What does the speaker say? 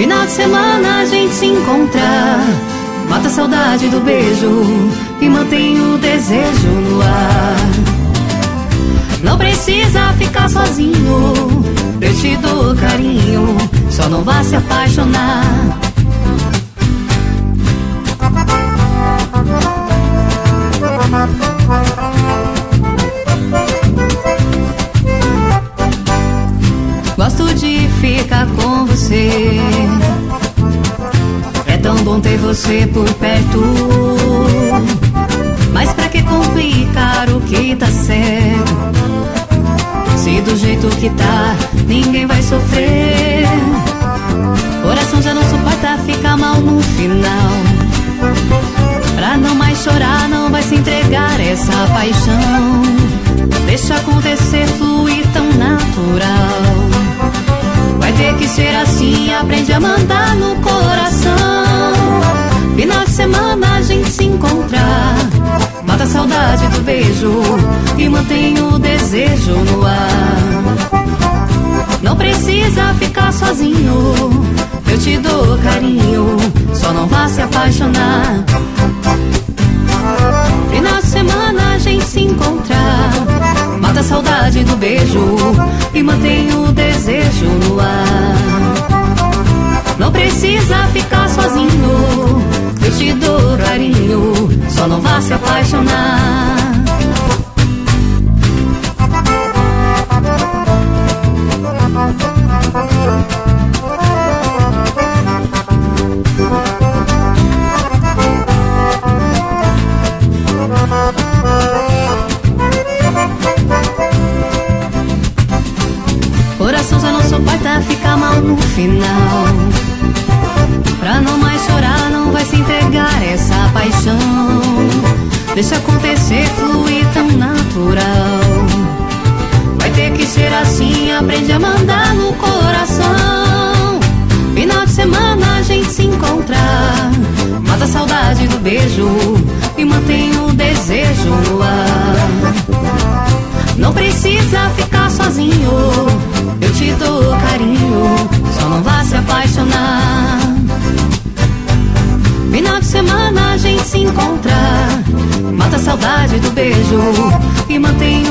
Final de semana a gente se encontra, mata a saudade do beijo e mantém o desejo no ar. Não precisa ficar sozinho, eu te dou carinho, só não vá se apaixonar. Gosto de ficar com você, é tão bom ter você por perto. Mas pra que complicar o que tá certo, se do jeito que tá ninguém vai sofrer? Coração já não suporta ficar mal no final. Pra não mais chorar, não vai se entregar essa paixão. Deixa acontecer, fluir tão natural. Vai ter que ser assim, aprende a mandar no coração. Final de semana a gente se encontra, mata a saudade do beijo e mantém o desejo no ar. Não precisa ficar sozinho, eu te dou carinho, só não vá se apaixonar. Final de semana a gente se encontra, mata a saudade do beijo e mantém o desejo no ar. Não precisa ficar sozinho, eu te dou carinho, só não vá se apaixonar. Coração já não suporta ficar mal no final. Pra não mais chorar, não vai se entregar essa paixão. Deixa acontecer, fluir tão natural. Vai ter que ser assim, aprende a mandar no coração. Final de semana a gente se encontra, mata a saudade do beijo e mantém o desejo no ar. Não precisa ficar sozinho, eu te dou carinho, só não vá se apaixonar. Final de semana a gente se encontra, mata a saudade do beijo e mantém